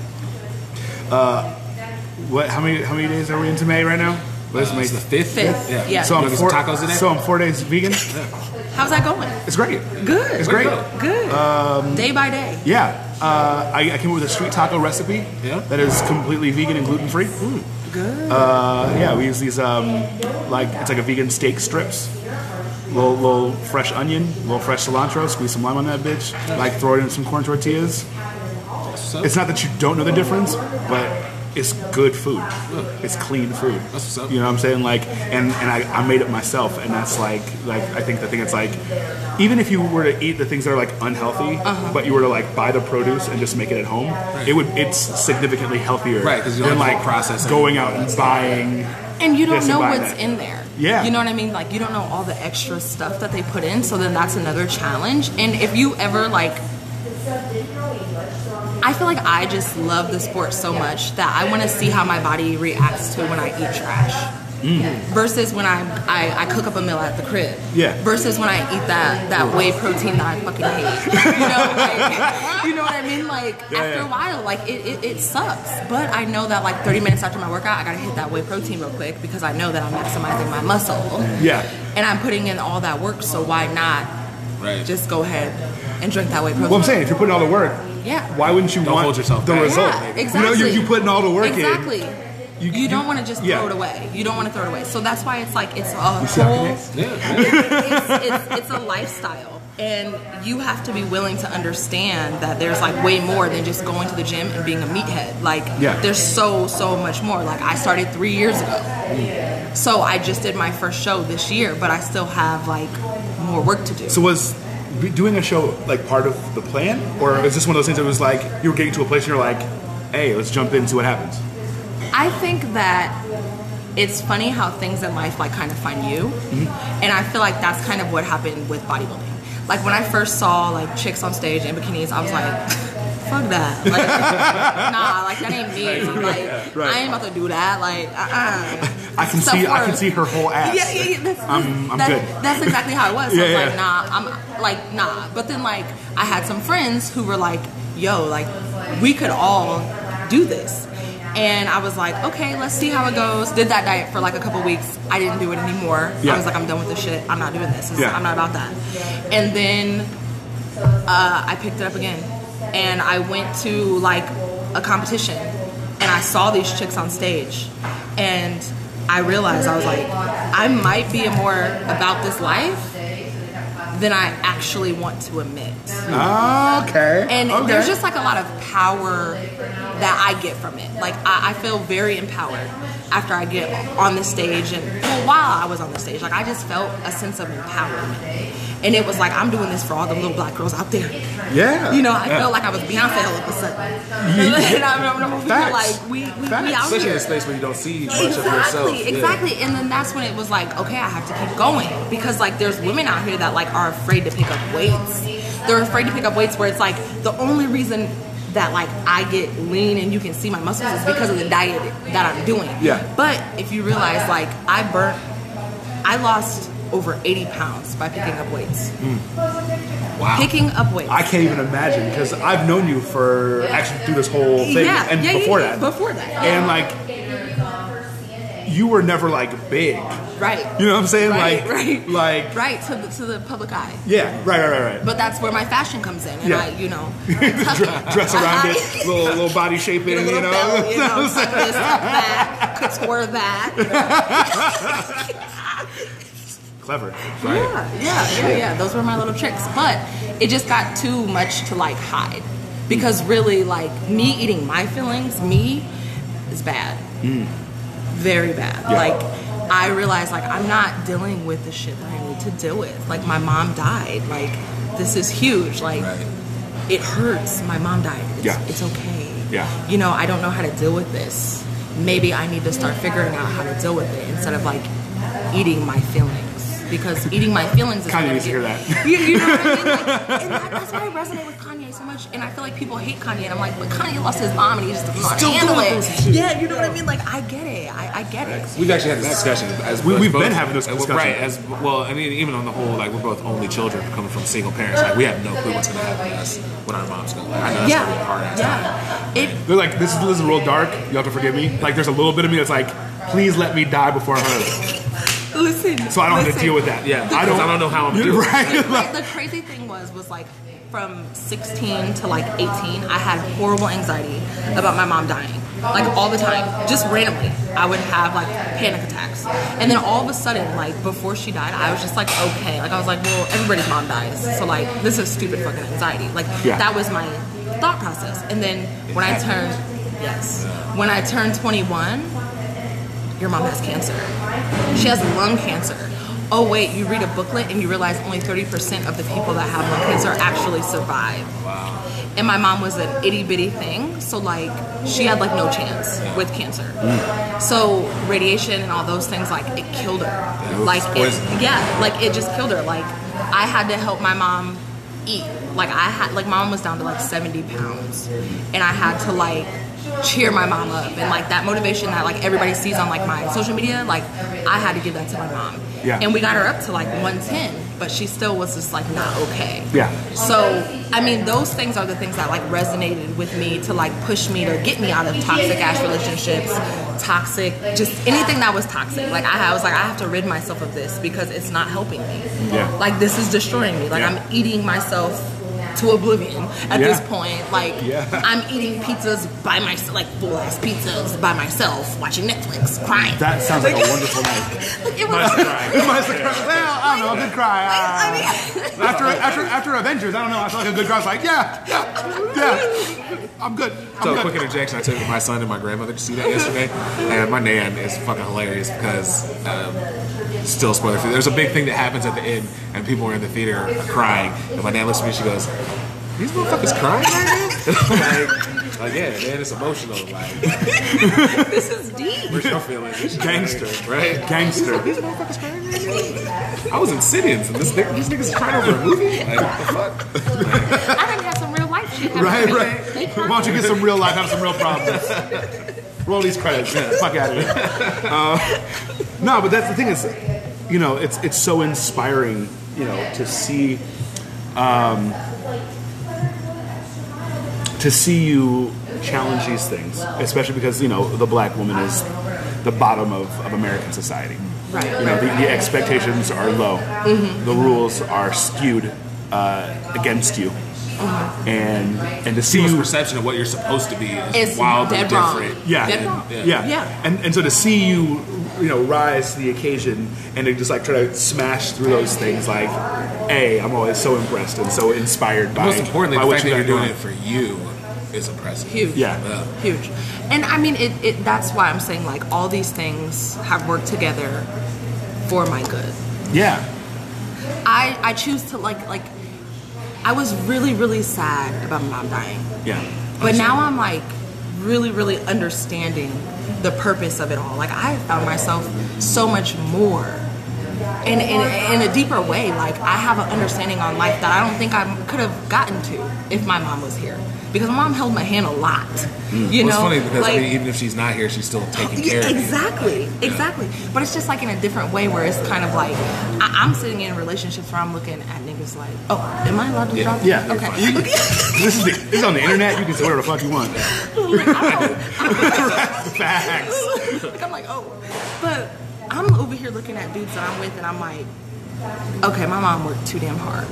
What? How many? How many days are we into May right now? What is Uh, May? it's the fifth. Fifth, Yeah. yeah. So You I'm wanna get four. some tacos today? So I'm four days vegan. How's that going? It's great. Good. It's great. Good. day by day. Yeah. Uh, I, I came up with a street taco recipe Yeah. that is completely vegan and gluten free. Good. Uh, yeah, we use these um, like it's like a vegan steak strips. Little, little fresh onion, little fresh cilantro. Squeeze some lime on that bitch. Like throw it in some corn tortillas. So, It's not that you don't know the difference, but it's good food. It's clean food. That's what's up. You know what I'm saying? Like, and and I, I made it myself, and that's like like I think the thing it's like, even if you were to eat the things that are like unhealthy, but you were to like buy the produce and just make it at home, it would it's significantly healthier. Right, 'cause you don't than have to like process it. going out and buying. And you don't this and know buy what's that. in there. Yeah. You know what I mean? Like, you don't know all the extra stuff that they put in, so then that's another challenge. And if you ever, like, I feel like I just love the sport so much that I want to see how my body reacts to when I eat trash. Versus when I, I I cook up a meal at the crib. Yeah. Versus when I eat that that whey protein that I fucking hate. You know, like, you know what I mean? Like, Yeah, after yeah. a while, like it, it it sucks. But I know that like thirty minutes after my workout, I gotta hit that whey protein real quick because I know that I'm maximizing my muscle. Yeah. And I'm putting in all that work, so why not right. just go ahead and drink that whey protein? Well, I'm saying if you're putting all the work, Yeah. why wouldn't you Don't want hold yourself the back. result? Yeah, You know, exactly. you you putting all the work Exactly. in. You, you- don't want to just yeah. throw it away. You don't want to throw it away. So that's why it's like it's a see how it whole. connects? Yeah. It's, it's, it's a lifestyle, and you have to be willing to understand that there's like way more than just going to the gym and being a meathead. Like, Yeah. there's so so much more. Like, I started three years ago, so I just did my first show this year, but I still have like more work to do. So was be- doing a show like part of the plan, or is this one of those things that was like you were getting to a place and you're like, hey, let's jump in and see what happens? I think that it's funny how things in life like kind of find you, and I feel like that's kind of what happened with bodybuilding. Like when I first saw like chicks on stage in bikinis, I was like, fuck that, like, nah, like that ain't me. Like right. I ain't about to do that. Like uh-uh. I can see I can Self-worth. see her whole ass. Yeah, yeah, yeah. That's, I'm- I'm that- good. That's exactly how it was. So Yeah, I was yeah. like, nah, I'm like, nah. But then like I had some friends who were like, yo, like we could all do this. And I was like, okay, let's see how it goes. Did that diet for like a couple weeks. I didn't do it anymore. Yeah. I was like, I'm done with this shit. I'm not doing this. It's- Yeah. I'm not about that. And then uh, I picked it up again. And I went to like a competition. And I saw these chicks on stage. And I realized, I was like, I might be more about this life than I actually want to admit. Okay. And okay. there's just like a lot of power that I get from it. Like I, I feel very empowered after I get on the stage, and well, while I was on the stage, like I just felt a sense of empowerment. And it was like, I'm doing this for all the little black girls out there. Yeah. You know, I yeah. felt like I was Beyonce all of a sudden. Yeah. And I remember feeling like, we, we, we out Especially here. in a space where you don't see much Exactly, of yourself. exactly. And then that's when it was like, okay, I have to keep going. Because like there's women out here that like are afraid to pick up weights. They're afraid to pick up weights where it's like the only reason that like I get lean and you can see my muscles is because of the diet that I'm doing. Yeah. But if you realize like I burnt, I lost over eighty pounds by picking up weights. Mm. Wow. Picking up weights. I can't even imagine because I've known you for actually through this whole thing yeah, and yeah, before yeah, that. Before that. Yeah. And like you were never like big. Right. You know what I'm saying? Right, like right. like right to the to the public eye. yeah, right, right, right, right. But that's where my fashion comes in, and Yeah. I, you know, Dress around it, little little body shaping, get a you little know. belt, you know, tuck this, tuck that, couture that. Clever. Right. Yeah, yeah, yeah, yeah. Those were my little tricks, but it just got too much to like hide, because really, like me eating my feelings, me, is bad, mm. very bad. Yeah. Like I realized, like I'm not dealing with the shit that I need to deal with. Like my mom died. Like this is huge. Like Right. it hurts. My mom died. It's, Yeah. it's okay. Yeah. You know, I don't know how to deal with this. Maybe I need to start figuring out how to deal with it instead of like eating my feelings. Because eating my feelings is Kanye gonna needs to get- hear that. You, you know what I mean? Like, and that, that's why I resonate with Kanye so much. And I feel like people hate Kanye, and I'm like, but Kanye lost his mom, and he just doesn't know how to Still handle going it. through some shit. Yeah, you know what I mean? Like, I get it. I, I get it. We've actually had this discussion. As We- as we've both- been having this as- discussion. Right. As well, I mean, even on the whole, like we're both only children coming from single parents. Like we have no clue what's going to happen to us when our moms go. Like, I know that's Yeah, going to be a hard ass time. yeah. It, They're like, this is, this is real dark. You have to forgive me. Like, there's a little bit of me that's like, please let me die before her. listen. So I don't have to listen. deal with that. Yeah, I don't. I don't know how I'm doing. Right. Like, the crazy thing was, was like from sixteen to like eighteen, I had horrible anxiety about my mom dying. Like all the time, just randomly, I would have like panic attacks. And then all of a sudden, like before she died, I was just like, okay. Like I was like, well, everybody's mom dies, so like this is stupid fucking anxiety. Like Yeah. that was my thought process. And then when I turned, yes, when I turned twenty-one, your mom has cancer. She has lung cancer. Oh wait, you read a booklet and you realize only thirty percent of the people that have lung cancer actually survive. Wow. And my mom was an itty bitty thing, so like she had like no chance with cancer. Mm. So radiation and all those things, like it killed her. Like it, poison. yeah, like it just killed her. Like I had to help my mom eat. Like I had, like mom was down to like seventy pounds, and I had to like cheer my mom up, and like that motivation that like everybody sees on like my social media, like I had to give that to my mom. Yeah. And we got her up to like one ten, but she still was just like not okay. Yeah. So I mean, those things are the things that like resonated with me to like push me to get me out of toxic ass relationships, toxic, just anything that was toxic. Like I, I was like, I have to rid myself of this because it's not helping me. Yeah. Like this is destroying me. Like Yeah. I'm eating myself to oblivion at Yeah. this point. Like Yeah. I'm eating pizzas by myself, like full ass pizzas by myself, watching Netflix, crying. That sounds like a wonderful night. Like, it was Mine's crying. Mine's a cry. Well, I don't know, a good cry. I Uh, mean, after after after Avengers, I don't know. I feel like a good cry. I was like, yeah, yeah, yeah. I'm good. I'm So, good. quick interjection. I took my son and my grandmother to see that yesterday, and my nan is fucking hilarious because, um, still spoiler free. There's a big thing that happens at the end, and people are in the theater crying, and my nan looks at me and she goes, "These motherfuckers crying right now?" like, like, yeah, man, it's emotional. Like, this is deep. where's your feelings? This shit Gangster. right? Gangster. These motherfuckers crying right now? I was in Sidians, and this, these niggas is crying over a movie? Like, what the fuck? I didn't have some real life shit happen Right, to me. right. They Why don't you get some real life, have some real problems? Roll these credits. Yeah, fuck out of here. Uh, no, but that's the thing is, you know, it's it's so inspiring, you know, to see, um, to see you challenge these things, especially because you know the black woman is the bottom of, of American society. Right. You know, the, the expectations are low. Mm-hmm. The rules are skewed uh, against you. Mm-hmm. And and to see People's you, perception of what you're supposed to be is It's wildly dead wrong. different. yeah, Dead yeah, wrong. yeah, Yeah. And and so to see you you know, rise to the occasion and to just like try to smash through those things. Like, A, I'm always so impressed and so inspired by. Most importantly, by the what fact that you you're got doing going. it for you is impressive. Huge. Yeah. Yeah. Huge. And I mean, it, it. That's why I'm saying like all these things have worked together for my good. Yeah. I I choose to like like. I was really really sad about my mom dying. Yeah. But now I'm like really, really understanding the purpose of it all. Like I found myself so much more in, in, in a deeper way. Like I have an understanding on life that I don't think I could have gotten to if my mom was here. Because my mom held my hand a lot. Mm. You well, know, it's funny because like, I mean, even if she's not here, she's still taking care of you. Exactly, exactly. But it's just like in a different way where it's kind of like I, I'm sitting in relationships where I'm looking at niggas like, oh, am I allowed to Yeah. drop? Yeah. Okay. this, is the, this is on the internet. You can say whatever the fuck you want. Like, I don't- Facts. like, I'm like, oh, but I'm over here looking at dudes that I'm with, and I'm like, okay, my mom worked too damn hard.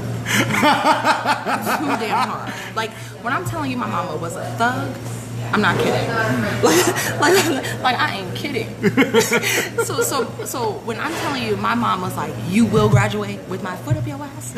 Too damn hard. Like, when I'm telling you my mama was a thug, I'm not kidding. Like, like, like I ain't kidding. so, so, so when I'm telling you my mom was like, you will graduate with my foot up your ass.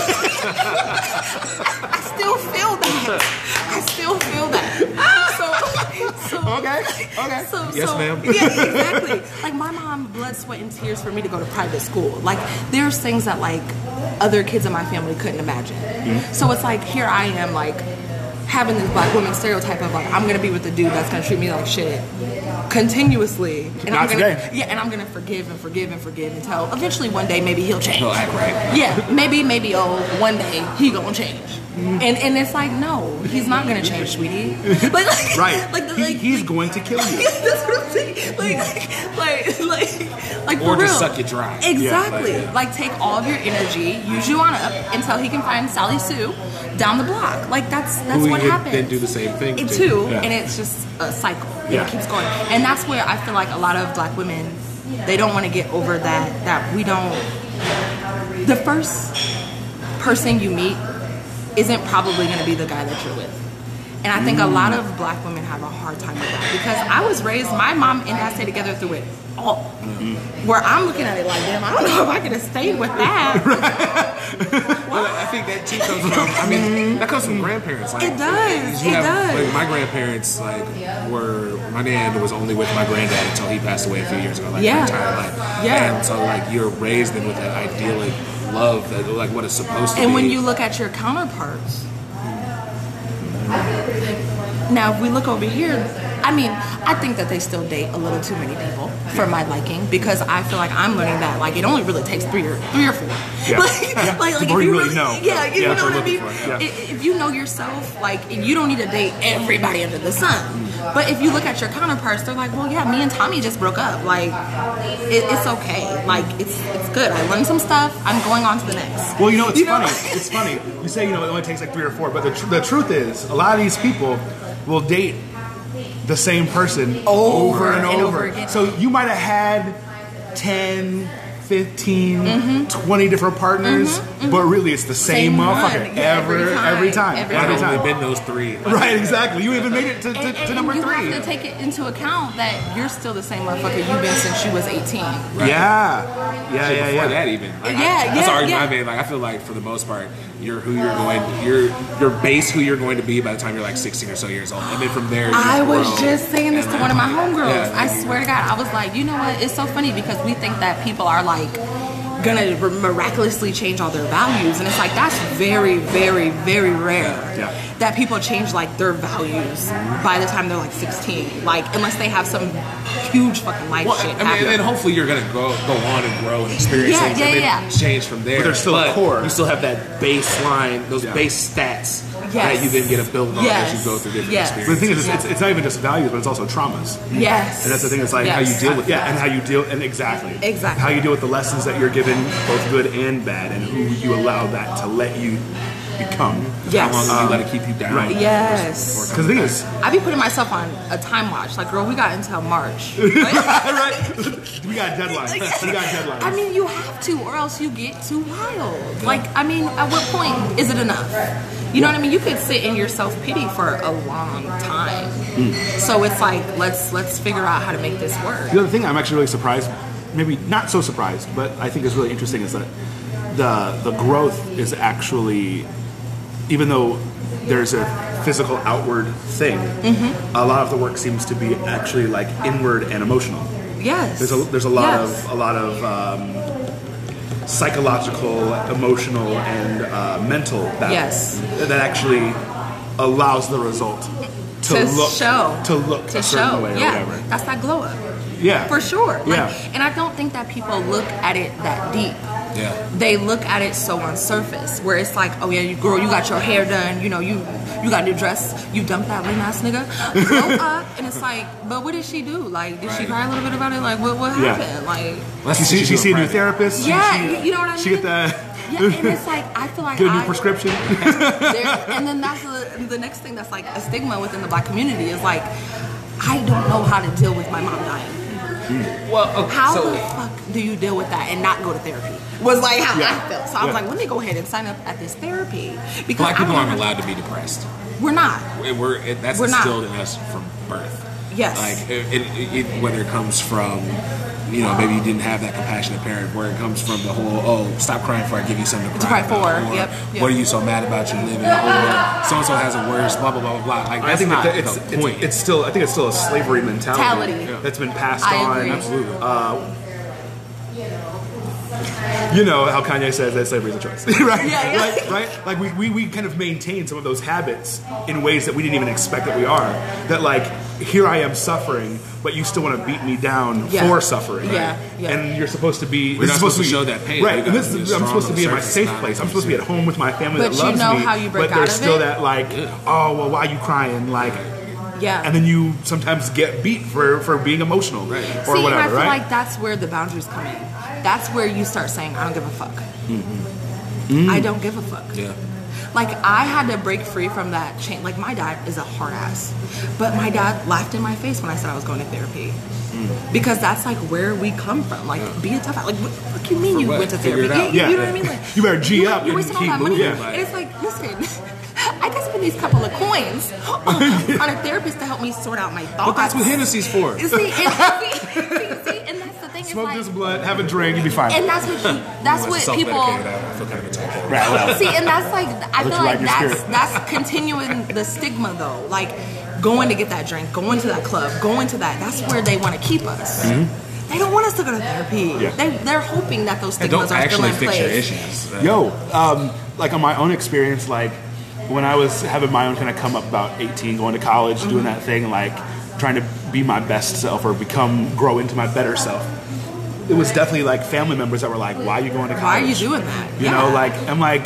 I still feel that. I still feel that. So, so Okay. Okay. So, Yes, so, ma'am. Yeah, exactly. Like my mom, blood, sweat, and tears for me to go to private school. Like there's things that like other kids in my family couldn't imagine. Mm-hmm. So it's like here I am, like having this black woman stereotype of like I'm gonna be with the dude that's gonna treat me like shit continuously, and Not I'm gonna today. yeah, and I'm gonna forgive and forgive and forgive until eventually one day maybe he'll change. He'll act right. Yeah, maybe maybe oh one day he gonna change. And and it's like no, he's not gonna change, sweetie. Like, like Right. Like, the, He- like he's going to kill you. That's what I'm saying. Like, like, like, like Or for just real. suck you dry. Exactly. Yeah, like, Like, take all of your energy, use you on up until he can find Sally Sue down the block. Like, that's that's Who what would happens. then do the same thing It to too, you. Yeah. and it's just a cycle. Yeah. It keeps going, and that's where I feel like a lot of black women they don't want to get over that. That we don't. The first person you meet isn't probably going to be the guy that you're with. And I think a lot of black women have a hard time with that because I was raised, my mom and dad stayed together through it all. Mm-hmm. Where I'm looking at it like, damn, I don't know if I could have stayed with that. Well, I think that too comes from. I mean, that comes from grandparents. Like, It does. you It have- does. Like my grandparents, like were my nan was only with my granddad until he passed away a few years ago. Like Yeah. her entire life. Yeah. And so like you're raised in with that idyllic love that like what it's supposed to And be. when you look at your counterparts, now if we look over here, I mean, I think that they still date a little too many people for my liking because I feel like I'm learning that like it only really takes three or three or four. Yeah. Like, Yeah. like, like Before if you you really know. Yeah, you Yeah, know what I looking mean. for it, yeah. I- If you know yourself, like you don't need to date everybody under the sun. But if you look at your counterparts, they're like, well, yeah, me and Tommy just broke up. Like, it, it's okay. Like, it's it's good. I learned some stuff. I'm going on to the next. Well, you know, it's You know? funny. It's funny. You say, you know, it only takes like three or four, but the, tr- the truth is, a lot of these people will date the same person over, and, and over. over again. So you might have had ten, fifteen, Mm-hmm. twenty different partners, but really it's the same, Same one. motherfucker Yeah, every, every time. every time. Every Every I've time. only been those three. Right, exactly. You even made it to, to, And, to and number you three. have to take it into account that you're still the same motherfucker you've been since you was eighteen. Right. Yeah. Yeah, Shit, yeah, before yeah. that even. Like, Yeah, I, that's yeah, the argument yeah. I made. Like I feel like for the most part, you're who you're going. You're you're base who you're going to be by the time you're like sixteen or so years old, and then from there. You I was grow. just saying this And to then- one of my homegirls. Yeah, I you- swear to God, I was like, you know what? It's so funny because we think that people are like gonna miraculously change all their values, and it's like that's very, very, very rare. Yeah. That people change like their values by the time they're like sixteen, like unless they have some huge fucking life Well, shit I mean, happen. and then hopefully you're gonna go go on and grow and experience Yeah, things, yeah, and then yeah. change from there. But there's still a But core. You still have that baseline, those Yeah. base stats Yes. that you then get to build on Yes. as you go through different Yes. But the experiences. thing is, it's, it's, it's not even just values, but it's also traumas. Yes. And that's the thing. It's like how you Yes. deal with yeah, and how you deal and exactly Exactly. how you deal with the lessons that you're given, both good and bad, and who you allow that to let you become. Yes. How long will you let it keep you down? Right. Yes. Because the thing is, I be putting myself on a time watch. Like, girl, we got until March. right? We got deadlines. We got deadlines. I mean, you have to, or else you get too wild. Like, I mean, at what point is it enough? You know what I mean? You could sit in your self-pity for a long time. Mm. So it's like, let's let's figure out how to make this work. The other thing I'm actually really surprised, maybe not so surprised, but I think is really interesting is that the the growth is actually, even though there's a physical outward thing, mm-hmm. a lot of the work seems to be actually like inward and emotional. Yes. There's a there's a lot yes. of a lot of um, psychological, emotional, and uh, mental that yes. that actually allows the result to, to look show to look to a certain show. way or yeah. whatever. That's that glow up. Yeah. For sure. Like, yeah. And I don't think that people look at it that deep. Yeah. They look at it so on surface, where it's like, oh yeah, you girl, you got your hair done, you know, you you got a new dress, you dumped that lame ass nigga, grow up, and it's like, but what did she do? Like, did right. she cry a little bit about it? Like, what what yeah. happened? Like, well, she, she, she see a new therapist. Yeah, she, you know what I mean. She get the yeah, and it's like I feel like get a new I, prescription. And then that's the, the next thing that's like a stigma within the black community is like, I don't know how to deal with my mom dying. Mm. Well, okay, how so, the fuck do you deal with that and not go to therapy? Was like how yeah. I felt. So I was yeah. like, let me go ahead and sign up at this therapy because black people aren't to, allowed to be depressed. We're not. We're it, that's we're instilled not. in us from birth. Yes. Like it, it, it, whether it comes from, you know, maybe you didn't have that compassionate parent, where it comes from the whole, oh, stop crying before I give you something to cry, to cry about, for. Or, yep. yep. What are you so mad about you living? Or so and so has a worse, blah blah blah blah blah. Like that's I think not that it's, the it's, point. It's still, I think it's still a slavery mentality, mentality. that's been passed I on. agree. Absolutely. Uh, You know how Kanye says that slavery is a choice, right? Yeah, yeah. Like, right? Like we, we, we kind of maintain some of those habits in ways that we didn't even expect that we are. That like, here I am suffering, but you still want to beat me down yeah. for suffering. Yeah, yeah. And you're supposed to be. We're this not is supposed, supposed to be, show that pain. right? And this is, I'm I'm supposed to be in my surface, safe place. I'm supposed to be at home with my family but that loves you know me. How you break but there's out of still it? that like, yeah. oh well, why are you crying? Like. Yeah. And then you sometimes get beat for, for being emotional, right? Or See, whatever, and I feel right? like that's where the boundaries come in. That's where you start saying, I don't give a fuck. Mm-hmm. Mm. I don't give a fuck. Yeah. Like, I had to break free from that chain. Like, my dad is a hard ass. But my dad laughed in my face when I said I was going to therapy. Mm. Because that's, like, where we come from. Like, yeah. be a tough ass. Like, what the fuck you mean for you what? went to Figure therapy? Yeah. You know what I mean? Like, you better G you, up you're and wasting all keep that money. moving. And it's like, listen... I can spend these couple of coins on, on a therapist to help me sort out my thoughts. But that's what Hennessy's for. See, and, see, see, see, and that's the thing. Smoke like, this blunt, have a drink, you'll be fine. And that's what he, that's what people. I feel kind of attacked. Right, well. See, and that's like I feel like right that's that's continuing the stigma though. Like going to get that drink, going to that club, going to that. That's where they want to keep us. Mm-hmm. They don't want us to go to therapy. Yeah. They they're hoping that those stigmas don't are still actually in fix place. your issues. Yo, um, like on my own experience, like when I was having my own kind of come up about eighteen, going to college, mm-hmm. doing that thing, like trying to be my best self or become, grow into my better self. It was definitely like family members that were like, why are you going to college? Why are you doing that? You yeah. know, like, I'm like,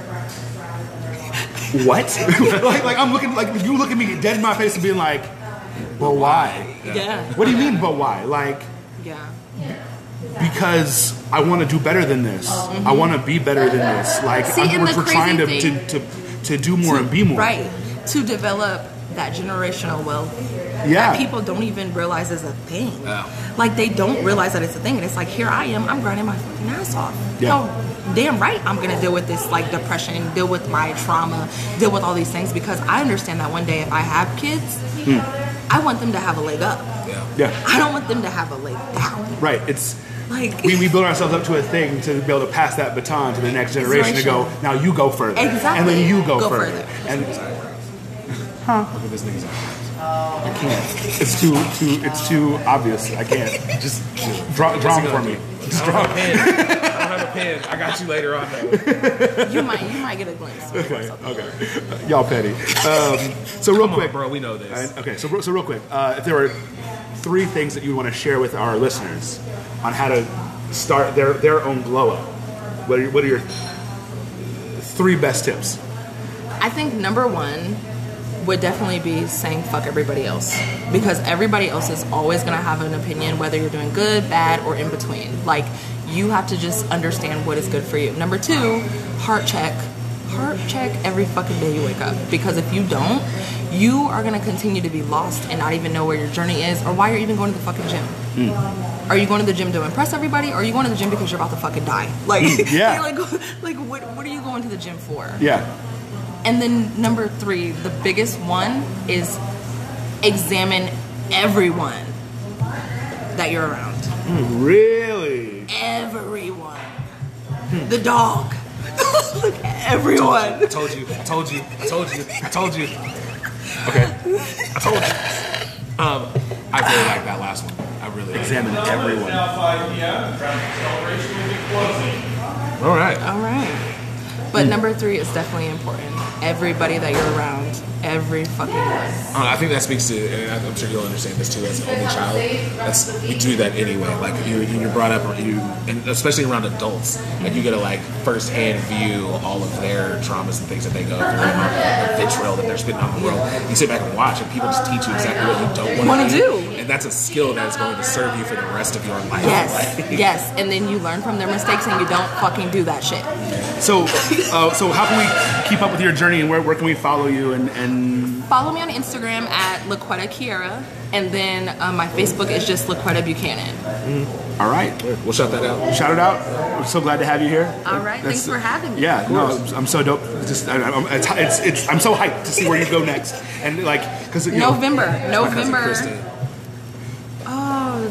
what? like, like, I'm looking, like, you look at me dead in my face and being like, but why? Yeah. yeah. What do you mean, but why? Like, yeah. because I want to do better than this. Mm-hmm. I want to be better than this. Like, See, I'm, we're, we're trying to, thing, to, to, to do more to, and be more. Right. To develop that generational wealth yeah. that people don't even realize is a thing. Yeah. Like, they don't realize that it's a thing. And it's like, here I am, I'm grinding my fucking ass off. Yeah. No, damn right I'm going to deal with this, like, depression, deal with my trauma, deal with all these things, because I understand that one day if I have kids, mm. I want them to have a leg up. Yeah. yeah. I don't want them to have a leg down. Right. It's... Like, we, we build ourselves up to a thing to be able to pass that baton to the next generation to go, now you go further. Exactly. And then you go, go further. further. And, huh? Look at this nigga's eyes. I can't. It's too too it's too obvious. I can't. Just draw draw them for me. Just draw. I don't have a pen. I don't have a pen. I got you later on though. You might you might get a glimpse. Okay. Okay. Y'all petty. Um, so real Come quick, on, bro. We know this. I, okay. So so real quick, uh, if there were three things that you want to share with our listeners on how to start their their own glow up, what are what are your three best tips? I think number one would definitely be saying fuck everybody else, because everybody else is always going to have an opinion, whether you're doing good, bad, or in between. Like, you have to just understand what is good for you. Number two, heart check. Heart check every fucking day you wake up, because if you don't, you are going to continue to be lost and not even know where your journey is or why you're even going to the fucking gym. Mm. Are you going to the gym to impress everybody, or are you going to the gym because you're about to fucking die? Like, yeah. like, like what, what are you going to the gym for? Yeah. And then number three, the biggest one is examine everyone that you're around. Really? Everyone. The dog. Look, everyone. I told you, I told you, I told you, I told you. Okay, I told you. Um, I really like that last one. I really like Examine that. everyone. All right. All right. But number three is definitely important. Everybody that you're around, every fucking one. Uh, I think that speaks to, and I'm sure you'll understand this too, as an only child, that's, we do that anyway. Like, you, you're brought up, or you, and especially around adults, and you get to, like, first-hand view all of their traumas and things that they go through, and the vitriol that they're spitting on the world. You sit back and watch, and people just teach you exactly what you don't want to do. do. And that's a skill that is going to serve you for the rest of your life. Yes, Like, yes. And then you learn from their mistakes and you don't fucking do that shit. So, uh, so how can we keep up with your journey, and where, where can we follow you? And, and Follow me on Instagram at Laquetta Kiera, and then uh, my Facebook is just Laquetta Buchanan. all right, We'll shout that out. shout it out. We're so glad to have you here. All right, That's- thanks for having me. Yeah, no, I'm so dope. Just, I, I'm, it's, it's, it's, I'm so hyped to see where you go next, and like, because you know, November, My cousin November. Kristen. Oh,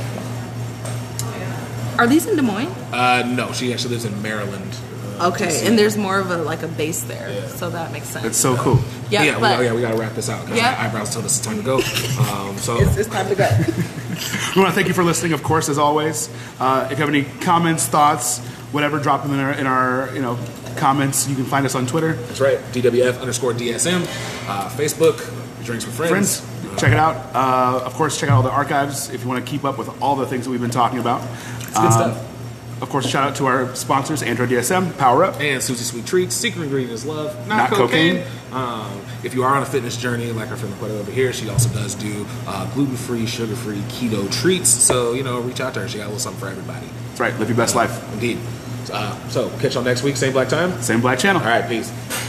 are these in Des Moines? Uh, no, she actually lives in Maryland. Uh, D Okay, C. and there's more of a like a base there, Yeah. so that makes sense. it's so cool. yeah, yeah, we, but got- yeah, we got to wrap this out because Yeah. my eyebrows told us it's time to go. Um, so it's, it's time to go. We want to thank you for listening, of course, as always. Uh, if you have any comments, thoughts, whatever, drop them in our, in our, you know, comments. You can find us on Twitter. that's right. D W F underscore D S M, uh, Facebook, Drinks with Friends. Friends, check it out. Uh, of course, check out all the archives if you want to keep up with all the things that we've been talking about. It's good stuff. Of course, shout out to our sponsors, Android D S M, Power Up. And Susie Sweet Treats. Secret ingredient is love, Not not, cocaine. cocaine. Um, if you are on a fitness journey, like our friend Laquetta over here, she also does do uh, gluten-free, sugar-free keto treats. So, you know, reach out to her. She got a little something for everybody. That's right, live your best life. Indeed. Uh, so, catch y'all next week, same black time. Same black channel. All right, peace.